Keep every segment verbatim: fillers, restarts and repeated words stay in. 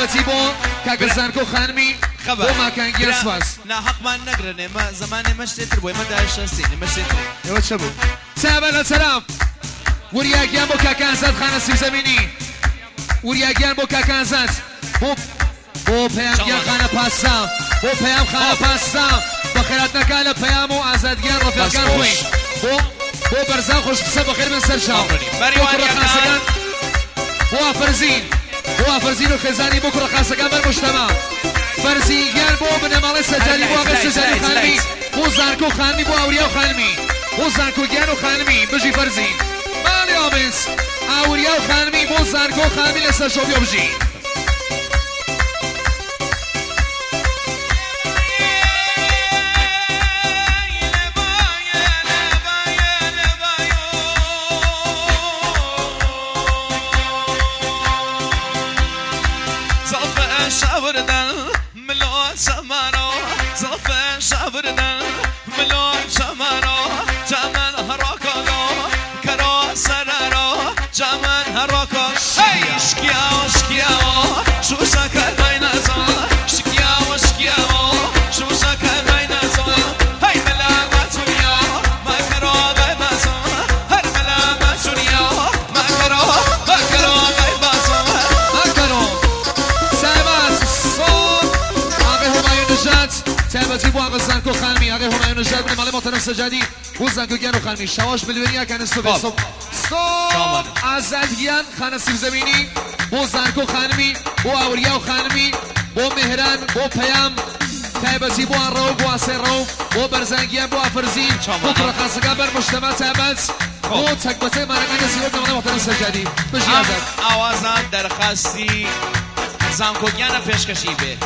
تابەتی بۆ کاگەزانکۆ خانمی بۆ ماکانگیان سواز ناحەقمان نەگرن ئێمە زمانێ مە شتێتر بۆ ئێمە داهێشتین ئێمە شتێتر ئێوە چە بوو چابە لە سەرام وریاگیان بۆ کاکانزاد خانە سیرزەمینی وریاگیان بۆ کاکانزاد بۆ بۆ پەیامگیان خانە پاسا بۆ پەیام خانە پاسا بەخێراتنەکان لە پەیام و ئازادگیان ڕەفیقەکان خۆی بۆ بۆ بەرزان خۆش قسە بەخێر من سەر شاو بۆ کوڕەخاسەکان بۆ ئافرزین بۆ ئافرزین و خێزانی بۆ کوڕەخاسەکان بەرموشتەما فەرزیگیان بۆ بنەماڵی سەجادی بۆ ئاغا سەجادی و خانمی بۆ زانکۆ و خانمی بۆ ئاوریا و خانمی بۆ زانکۆگیان و خانمی بژی فەرزین ماڵی ئابنس ئاوریا و خانمی بۆ زانکۆ و خانمی لەسەر شۆ بێ بژی شاوردن ملون شمارو زلفن شاوردن ملون شمارو جمن هراکالو کرا سرارو جمن هراکا شکیا شکیا شو شکر بینازا شکیا شکیا شو شکر بینازا هی ملامت سوریا ما کرا بینازا هر ملامت سوریا ما کرا ما کرا بینازا ما کرا تابەتی بۆ ئاغا زانکۆ خانمی ئاغای هۆمایۆ نەژاد بنەماڵی مۆتەرەم سەجادی بۆ زانکۆگیان و خانمی شەواش بلوێنیا کانە سۆبێ سۆب سۆب ئازادگیان خانە سیرزەمینی بۆ زانکۆ خانمی بۆ ئاوریا و خانمی بۆ مهران بۆ پەیام تایبەتی بۆ ئاڕەو بۆ ئاسێڕەو بۆ بەرزانگیان بۆ ئافرزین بۆ کوڕەخاسەکان بەرموشتەما تابەت بۆ چەکبەتەی مارەکان دەسیوە بنەماڵی مۆتەرەم سەجادی بژی ئازاد ئاوازان دەرخاستی زانکۆگیانە پێشکەشی بێ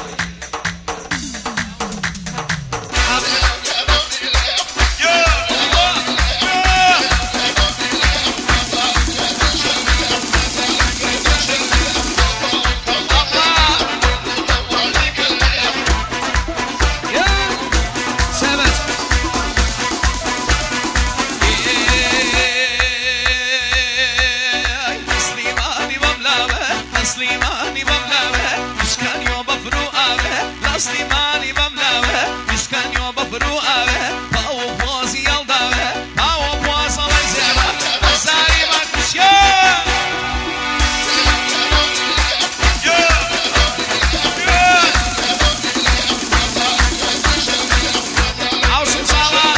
سليماني بملاوه مشكان يوم بفروقه سليماني بملاوه مشكان يوم بفروقه باو بوازي يلداوه باو بواز الله يزيبه زاري ما تشيا عوشم صالة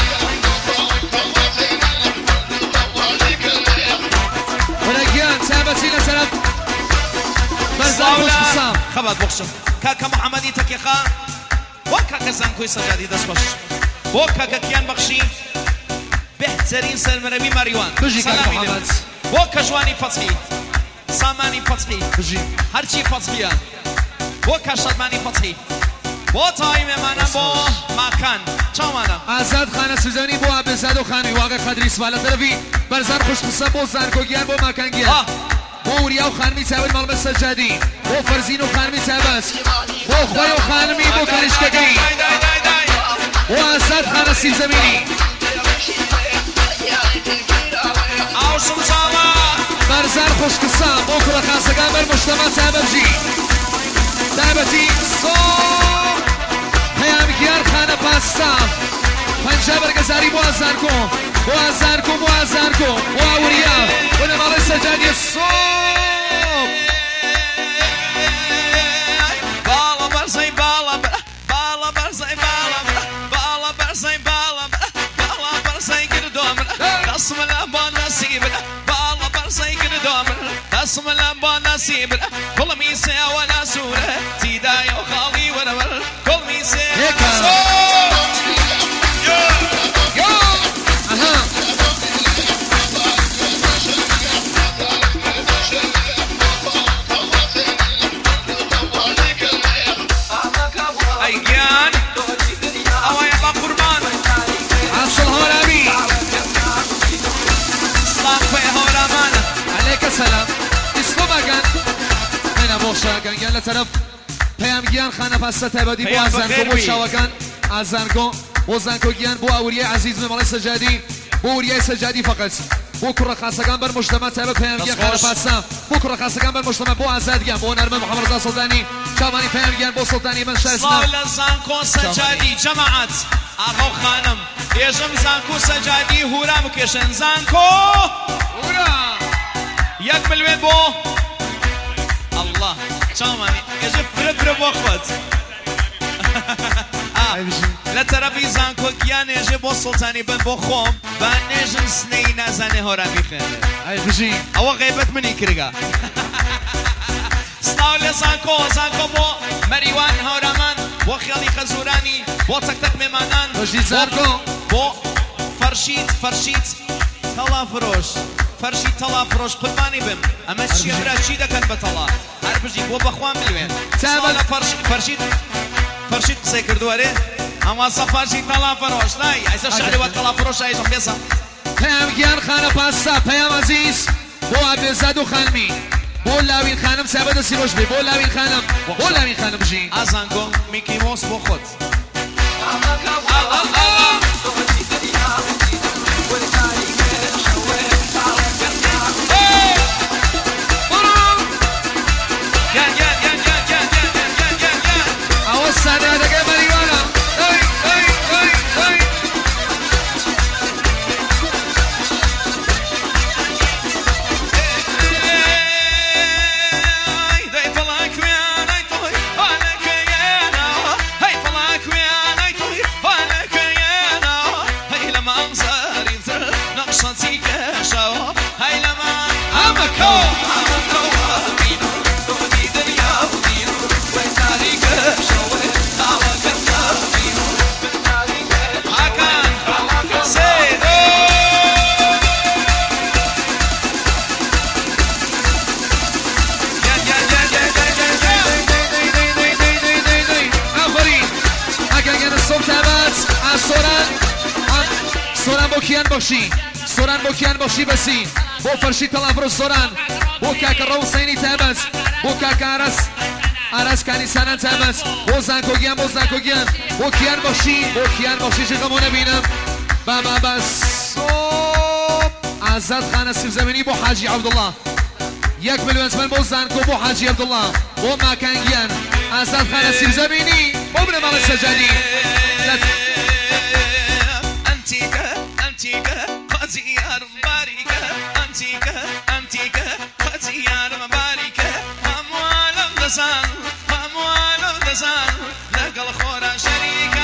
ولقيان ثابتين سلام ساولا خبات بخشم كاكا محمدي تكيخا وكاكا زانكوي سجادي دسبش وكاكا كيان بخشي بهترين سلمربي ماريوان سلامي محمد وكا جواني فتحي ساماني فتحي بجي هرچي فتحيان وكا شدماني فتحي بو تايم مانا بو ماكان چامانا آزاد خانه سوزانی بو عبدالزاد و خانوی واقع خدری سوالا طرفی برزان خوش قصه بو زانکوگیان بو ماکانگیان بۆ وریا و خانمی چاوەی مەڵمە سەجادی بۆ فەرزین و خانمی چابەس بۆ خۆی و خانمی بۆ کاریشکەکەی بۆ ئازاد خانە سیرزەمینی بەرزان خۆشقسە بۆ کوڕەخاسەکان بەرموشتەما چابەبژی تایبەتی سۆ پەیامگیان خانە پاستا پەنجا بەرگەزاری بۆ ئازارکۆ بۆ ئازارکۆ بۆ ئازارکۆ بۆ ئاوریا بۆ نەماڵی سەجادی سۆب باڵە بەرزەی باڵە باڵە بەرزەی باڵە باڵە بەرزەی باڵە باڵە بەرزەی گردۆ من دەسمە لە بۆ نەسیب باڵە بەرزەی گردۆ من دەسمە لە بۆ نەسیب کوڵمی سێوە ناسوورە تیدایە و خاڵی وەرەوەر کوڵمی سێوە سلام اسلوباگان من ابوشاگان گل طرف پیامگیان خانه پاستا تبادی بو ازانکو بو شاوگان ازانکو بو زانکوگیان بو اوریه عزیز ممالای سجادی بو اوریه سجادی فقط بو کوڕەخاسەکان بەر مشتەما تایبەت پیامگیان خانه پاستا بو کوڕەخاسەکان بەر مشتەما بو ئازادگیان بو نەرمە محەممەد ڕەزا سەڵدانی چاوانی پیم گیان بو سلطانی من شهر سلاو اسنام لزانکو سجادی جماعت آقا خانم ایجم زانکو سجادی هورا مکشن زانکو هورا یک ملوین بو الله چاوانی ایجم فرد فرد بو خود لا طرفی زانکو گیان ایجم بو سلطانی بن بو خوم بن ایجم سنی نزنه هورا میخنه ای بجی او غیبت منی کرگا سلاو لزانکو زانکو بو مریوان هورمان بو خیالی خزورانی بو تک تک میمانان بجی زانکو بو فرشید فرشید طلا فروش فرشید طلا فروش قربانی بم اما چی برا چی دکن بطلا هر بجی بو بخوام ملوین سلاو فرشید فرشید فرشید قصه کردواره اما صف فرشید طلا فروش نای ایسا شعری و طلا فروش ایسا بیسا پیم گیان خانه پاسا پیم عزیز بو عبدالزاد و خانمی بو لاوین خانم سبد سیروش بی بو لاوین خانم بو لاوین خانم بجی ازانگو میکی موس بو خود کیان باشی سوران بو کیان باشی بسی بو فرشی تلافرو سوران بو کاک رو سینی تابس بو کاک عرس عرس کانی سنن تابس بو زنکو گیان بو زنکو گیان بو کیان باشی بو کیان باشی چه بینم بابا بس عزت خانه سیب زمینی بو حاجی عبدالله یک میلیون اسمن بو زنکو بو حاجی عبدالله بو مکان گیان عزت خانه سیب زمینی بو بن مال سجادی أنتيكا خزيار مباركة أنتيكا أنتيكا خزيار مباركة أموال دزان أموال دزان لقل خورا شريكة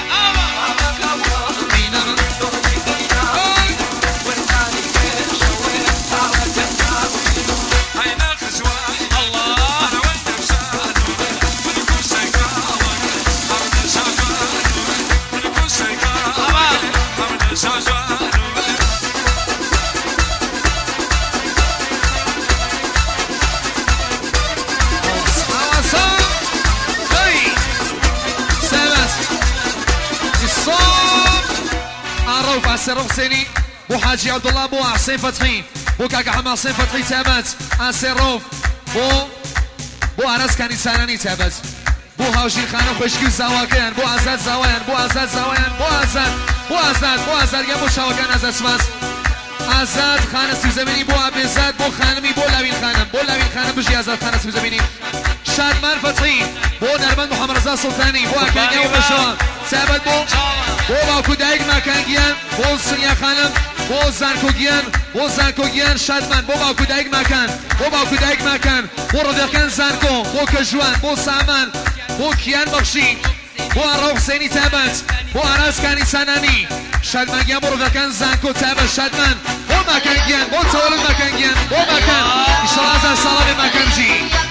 عسير حسيني بو حاجي عبد الله بو حسين فتحي بو كاكا حماد حسين فتحي تابت عسير روف بو بو عرس كان انساناني تابت بو هاوشين خانم خوشكي زواكيان بو عزاد زوايان بو عزاد زوايان بو عزاد بو عزاد بو عزاد يا بو شاوكان عزاد سماس عزاد خانه سيب زميني بو عبدالزاد بو خانمي بو لاوين خانم بو لاوين خانم بجي عزاد خانه سيب زميني شادمان فتحي بو نرمن محمد رضا سلطاني بو اكانيا وبشوان تابت بو بو باكو دايق مكانجيان بو سنيا خانم بو زانكوگيان بو زانكوگيان شادمان بو باكو دايق مكان بو باكو دايق مكان بو رفيقان زانكو بو كجوان بو سامان بو كيان بخشي بو عروق حسيني تابت بو عراس كاني ساناني شادمانگيان بو رفيقان زانكو تابت شادمان بو مكانجيان بو تولد مكانجيان بو مكان ان شاء الله عز صلاة بمكان جي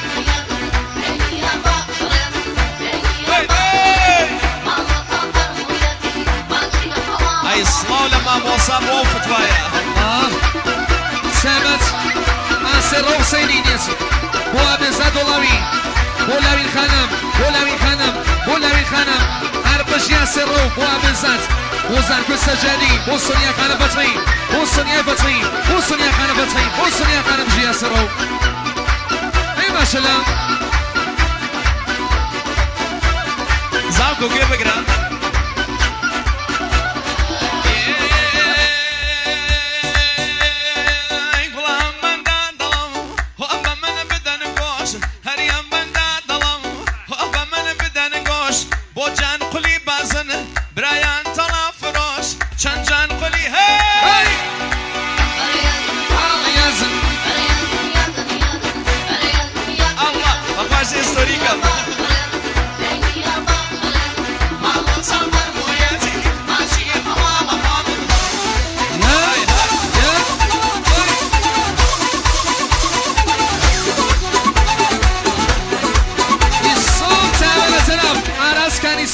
هاي صلاة لما موصى موفت بايا الله سامت عسير حسيني نيسي بو عبدالزاد ولاوين بو لاوين خانم بو لاوين خانم بو لاوين خانم عربش ياسر بو عبدالزاد بو زنكو السجادي بو سونيا خانم فتحي بو سونيا فتحي بو سونيا خانم فتحي بو سونيا خانم جي ياسر اي ما شاء الله زاكو كيف بقرا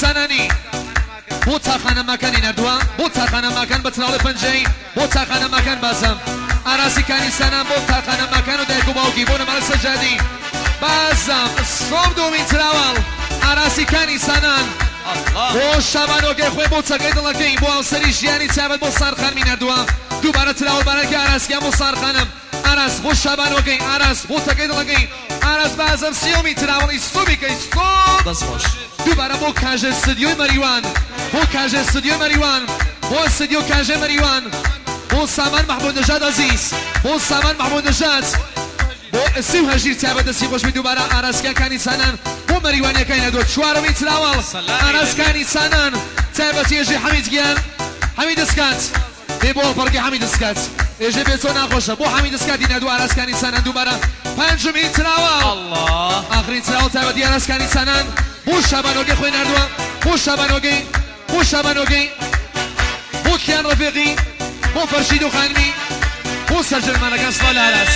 سنانی بۆ چاخانەمەکانی نردووە بۆ چاخانەمەکان بە چناڵی پەنجەی بۆ چاخانەمەکان بازم ئاراسیکانی سەنان بۆ چاخانەمەکان و دایک و باوکی بۆ نەمەڵە سەجادی بازم سۆم دومین چراوەڵ ئاراسیکانی سەنان بۆ شابانۆگەی خۆی بۆ چەکەی دڵەکەی بۆ ئاوسەری ژیانی چابەت بۆ سارخانمی نردووە دووبارە چراوەڵبارەکە ئاراسیان بۆ سارخانم ئاراس بۆ شابانۆگەی ئاراس بۆ چەکەی دڵەکەی ئاراس بازم سیۆمی تراوەڵی سۆمیکەی سۆ دەست خۆش دووبارە بۆ کاژە ستدیۆی مەریوان بۆ کاژە ستدیۆی مەریوان بۆ ستدیۆ کاژە مەریوان بۆ سامان محمود نەژاد عەزیز بۆ سامان محمود نەژاد بۆ ئەسی و هەژیر چابە دەستی خۆشبی دووبارە ئاراسکەکانی سانان بۆ مەریوانیەکانی نەدۆ چوارەوەی تراوەڵ ئاراسکانی سانان چابەتی ێژێ حەمید گیان حەمید دەسکات بێ بۆ پەڕگی حەمید دەسکات ێژێ بێ چۆ ناخۆشە بۆ حەمید دەسکاتی نەدۆ ئاراسکانی سانان دووبارە پەنجمی تراوەڵ ئاخرین تراوەڵ چابەتی ئاراسکانی سانان بۆ شابانۆگەی خۆی نردووە بۆ شابانۆگەی بۆ شابانۆگەی بۆ کیان ڕەفیقی بۆ فەرشید و خانمی بۆ سەرجەرمانەکان سڵا لە ئاراس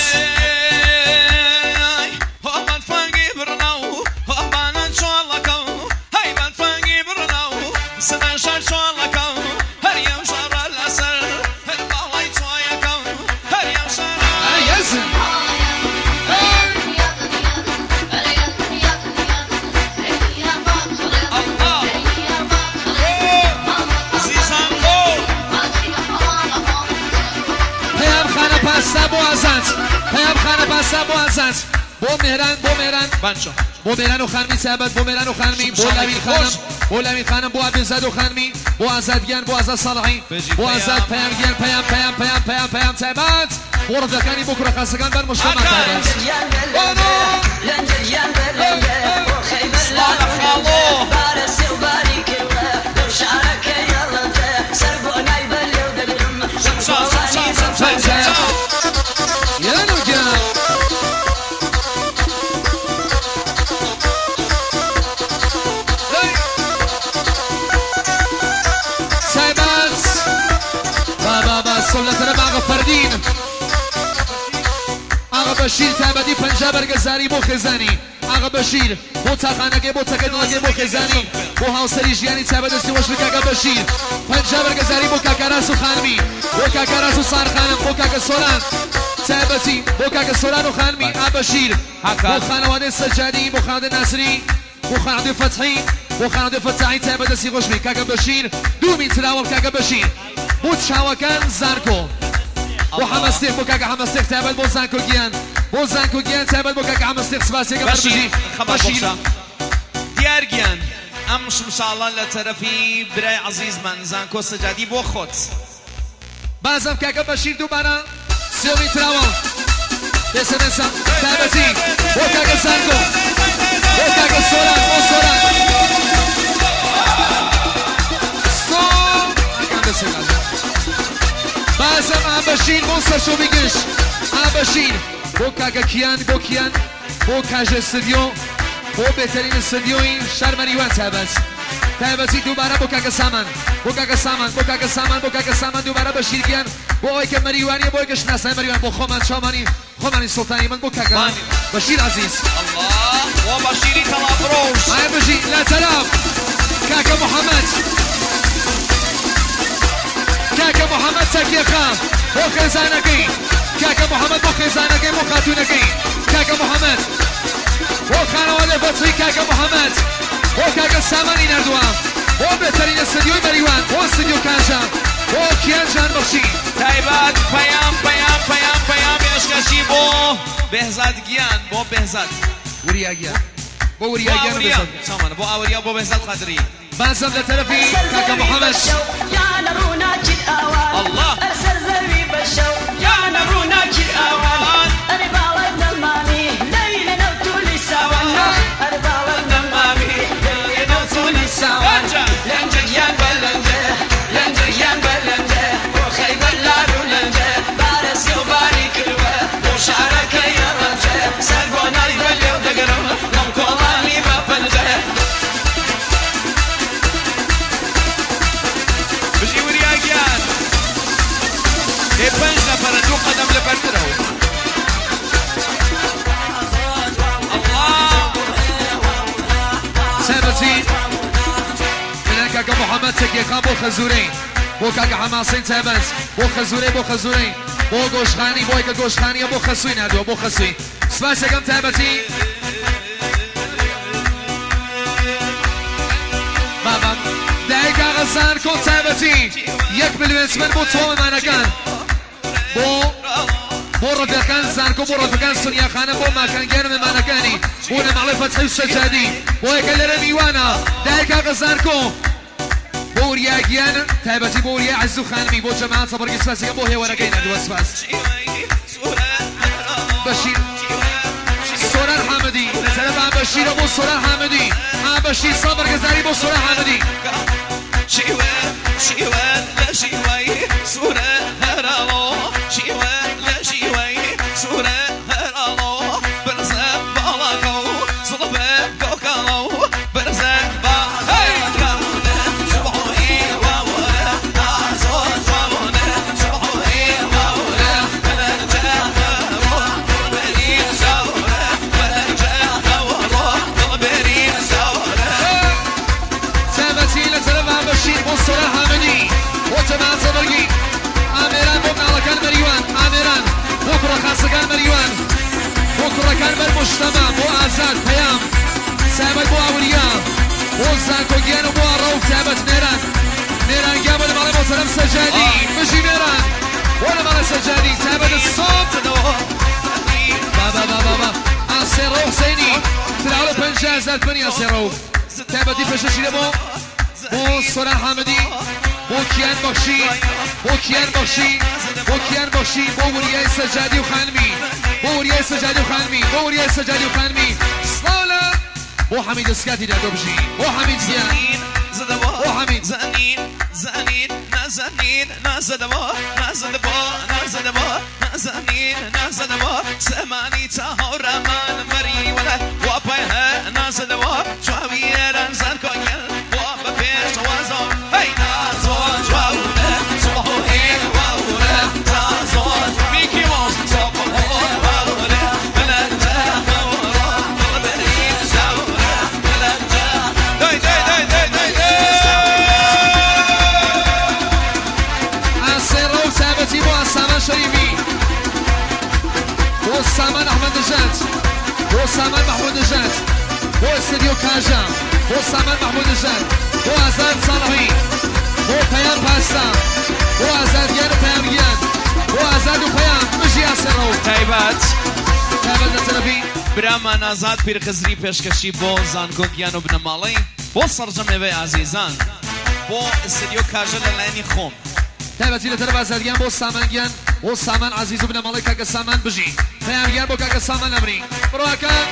بۆ ئازاز بۆ مێران بۆ مێران بانچۆ بۆ مێران و خانمی سابەت بۆ مێران و خانمی بۆ لاوین خانم بۆ لاوین خانم بۆ ئابێزاد و خانمی بۆ ئازادگیان بۆ ئازاد ساڵحی بۆ ئازاد پەیامگیان پەیام پەیام پەیام پەیام پەیام تایبەت بۆ ڕەفدەکانی بۆ کوڕەخاسەکان بەر مشتەمان تایبەت سولتنا آقا فردین آقا بشیر تابدی پنجا برگزاری بو خزانی آقا بشیر بو تاخانگی بو تکدلگی بو خزانی بو هاوسری جیانی تابد سیوش بک آقا بشیر پنجا برگزاری بو کاکراس و خانمی بو کاکراس و سار خانم بو کاک سولان تابدی بو کاک سولان و خانمی آقا بشیر بو خانواده سجادی بو خانواده ناصری بو خانواده فتحی بو خانواده فتحی تابد سیوش بک آقا بشیر دو می تراول کاک بشیر بۆ چاوەکان زانکۆ بۆ حەمەستێک بۆ کاکە حەمەستێک تایبەت بۆ زانکۆ گیان بۆ زانکۆ گیان تایبەت بۆ کاکە حەمەستێک سپاسێکە بەشی بەشیر دیار گیان ئەم مشاڵە لە تەرەفی برای عەزیزمان زانکۆ سەجادی بۆ خۆت بازم کاکە بەشیر دووبارە سێوی تراوەڵ دێسە دێسە تایبەتی بۆ کاکە زانکۆ بۆ کاکە سۆران بۆ سۆران بازم ئابەشیر بۆ سەرچۆبی گشت ئابەشیر بۆ کاکە کیان بۆ کیان بۆ کاژە ستدیۆ بۆ بێتەرین ستدیۆی شار مەریوان تایبەت تایبەتی دووبارە بۆ کاکە سامان بۆ کاکە سامان بۆ کاکە سامان بۆ کاکە سامان دووبارە بەشیر گیان بۆ ئەوەی کە مەریوانیە بۆ ئەوەی کە شناسای مەریوان بۆ خۆمان چاومانی خۆمانی سڵتانی من بۆ کاکە بەشیر عەزیز بۆ بەشیری تەڵابڕۆژ ئایا بەشیر لە تەرەف کاکە محەممەد کاکە محەممەد چەکیەخا بۆ خێزانەکەی کاکە محەممەد بۆ خێزانەکەی بۆ خاتوونەکەی کاکە محەممەد بۆ خانەوادە بەچی کاکە محەممەد بۆ کاکە سامانی نردووە بۆ بێتەرینە ستدیۆی مەریوان بۆ ستدیۆ کاژە بۆ کیان جان بەخشی تایبەت پەیام پەیام پەیام پەیام ئێشکەشی بۆ بێهزاد گیان بۆ بێهزاد وریا گیان بۆ وریا گیان بێزاد چامان بۆ ئاوریا بۆ بێهزاد قەدری بازم لە تەرەفی کاکە محەممەد الله أرسل زربي بالشو يا نبرونا كل أوان أربال النمامي ليلة نوتولي سوانا أربال النمامي ليلة نوتولي سوانا لنجر يان بلنجه لنجر يان بلنجه وخيب اللارو لنجه بارس يوباري كلوه وشعرك يرنجه سربونا يبلي ودقرم نمكولاني ببنجه بجي ورياقيان دي پنج نفر دو قدم لبرتره الله سابتي ئەمە چەکێکان بۆ خەزوورەی بۆ کاکە حەماسەی تایبەت بۆ خەزوورەی بۆ خەزوورەی بۆ گۆشخانی بۆی کە گۆشخانیە بۆ خەسووی نادووە بۆ خەسووی سپاس یەکەم تایبەتی بابام دایک ئاغەزان کۆ تایبەتی یەک ملیۆن بۆ تۆ مەمانەکان بۆ بۆ ڕەفیقەکان زانکۆ بۆ ڕەفیقەکان سونیاخانە بۆ ماکانگیان و مێمانەکانی بۆ نەماڵەی فەتحی و سەجادی بۆ یەکە لەرە میوانە دایک ئاغەزان کۆ بۆ وریاگیان تایبەتی بۆ وریای عەزیز و خانمی بۆ جەماعەت سەبەرگی سپاسەکە بۆ هێوەرەکەی نادووە سپاس بەشیر سۆران حامدی لەسەرەتا بەشیرە بۆ سۆران حامدی ئا بەشیر سەبەرگەزاری بۆ سۆران حامدی شیوان شیوان لە شیوای سوورە هەراڵۆ شیوان لە شیوای سوورە هەراڵۆ بەرزە باڵاکە و زڵبە کۆکاڵە و بەرزە باڵاکە بۆ سۆران حامدی بۆ جەماعەت سەبەرگی ئامێران بۆ مناڵەکان مەریوان ئامێران بۆ کوڕەخاسەکان مەریوان بۆ کوڕەکان بەر مشتەما بۆ ئازاد پەیام سابەت بۆ ئاوریا بۆ زانکۆگیان و بۆ ئاڕەوف تایبەت نێران نێرانگیان بۆ لەماڵی بۆ سەرەم سەجادی بژی نێران بۆ لەماڵی سەجادی تایبەت سۆم بابا بابا بابا ئاسێڕە و حسەینی تراوە پەنجا هەزار پەنی ئاسێڕە و تایبەتی پێشەشیرە بۆ بۆ سۆران حامدی بۆ کیان بەخشی بۆ کیان بەخشی بۆ کیان بەخشی بۆ وریای سەجادی و خانمی بۆ وریای سەجادی و خانمی بۆ وریای سەجادی و خانمی سڵاولە بۆ حەمید دەستکاتی دادۆ بژی بۆ حەمید زیان بۆ حەمید زانین زانین نازانین نازدەوە نازدەوە نازدەوە نازانین نازدەوە سەمانی تا هەوڕامان مەریوەلە واپای هە نازدەوە چاوی ئێران زان کۆنگەل وا بە پێش وازۆ هەی نازۆ چاوە سۆ هێ واورە تازۆ میکی مۆز سۆ واورە بەلەنجە هەوڕۆ بەڵبەرین زاورە بەلەنجە دای دای دای دای دای ئاسێڕە و تایبەتی بۆ ئاسامان شەریفی بۆ سامان ئەحمەد نەژات بۆ سامان مەحموود نەژات بۆ ئستدیۆ کاژا بۆ سامان مەحموود نەژات بۆ ئازاد ساڵحی بۆ پەیام پاستا بۆ ئازادگیان و پەیامگیان بۆ ئازاد و پەیام بژی ئاسێڕە و تایبەت تایبەت لە تەلەفی برامان ئازاد پیرخزری پێشکەشی بۆ زانکۆگیان و بنەماڵەی بۆ سەرجەمێوەی ئازیزان بۆ ئستدیۆ کاژە لەلایەنی خۆم تایبەتی لە تەلەف ئازادگیان بۆ سامانگیان بۆ سامان عزیز و بنەماڵەی کاکە سامان بژی پەیامگیان بۆ کاکە سامان ئەمری بڕواکان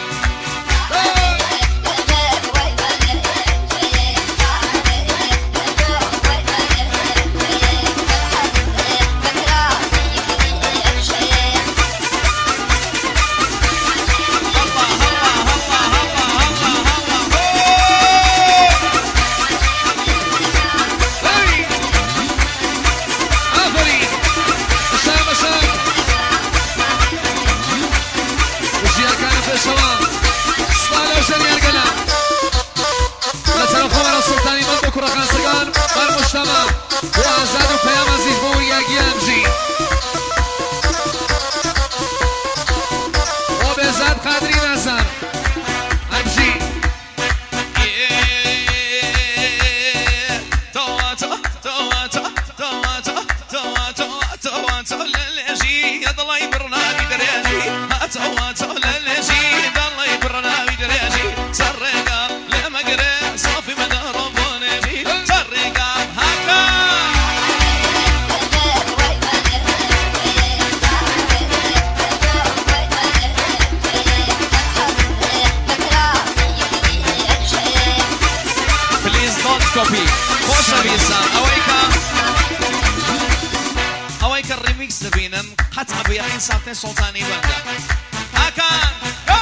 ساعتين سلطاني بندا هاكان جو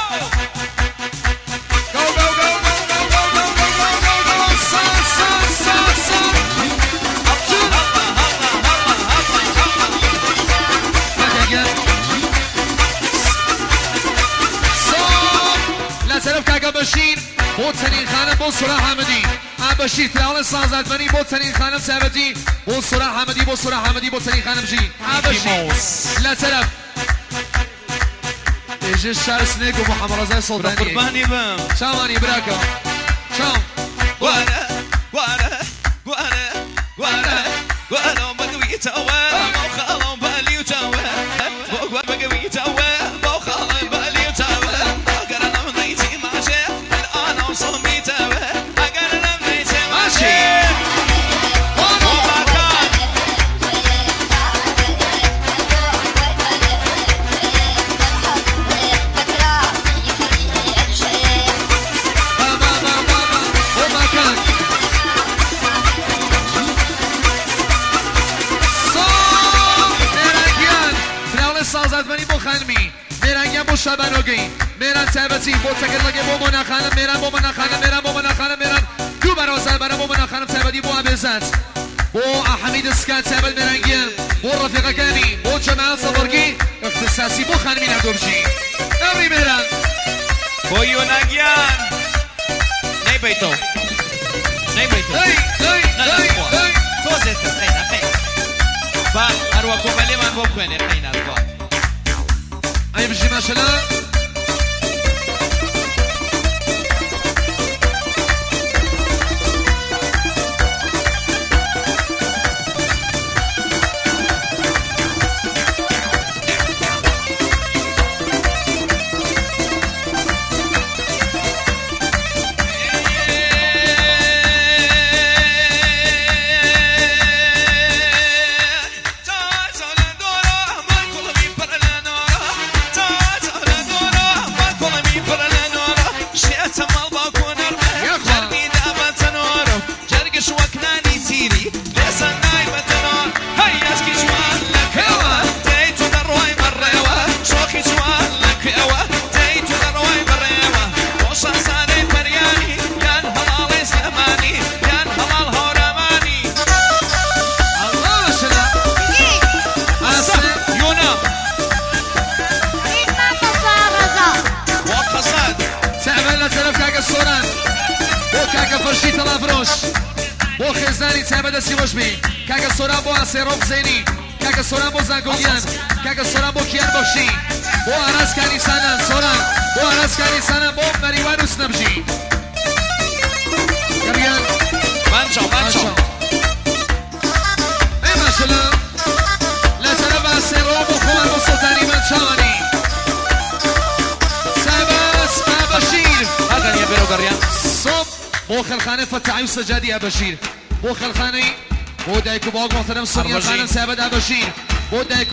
جو جو جو جو جو جو جو جو جو جو جو سا سا سا سا هلا هلا هلا هلا هلا صوب لا سلف كاكا بشير بو تسنين خانم بو سوران حامدي عباشی تراول سازدمانی با ترین خانم ثابتی با سورا حمدی با سورا حمدی با ترین خانم جی عباشی لا طرف ايش الشعر سنيك ومحمد رزاق صوتاني قرباني بم شاماني براكا شام وانا وانا وانا وانا وانا بقوي توا وخالهم بالي وتوا بقوي توا وخالهم بالي وتوا اقرا من نيتي ماشي انا وصمي توا اقرا من نيتي ماشي سازدمانی با خانمی میرنگم با شبنوگی میرن ثابتی با تکرلگی با من خانم میرن با من خانم میرن با من خانم میرن دو برازر برا با من خانم ثابتی با عبزت با حمید اسکات ثابت میرنگی با رفیق کنی با جماعت صبرگی اختصاصی با خانمی ندورجی نمی میرن با یوناگیان نی بیتو نی بیتو ای ای ای ای توزت خینا خینا با اروکو ملی من با کنی خینا با ای بجی ماشاءالله بو خزانی تابد سیوش بی کاغ سورا بو اسروف زینی کاغ سورا بو زنگویان کاغ سورا بو کیان بخشی بو عرض کنی سنن سورا بو عرض کنی سنن بو مریوان اسنبجی گریان منشو منشو ای ماشاءالله لا طرف اسروف بو خوان بو سلطانی من شامانی سبس بشیر هذا يا بيرو قريان صب بو خلخانه فتحي سجادي ابشير بو خلخانه بو دايكو باغ محترم سونيا خانم ثابت ابشير بو دايكو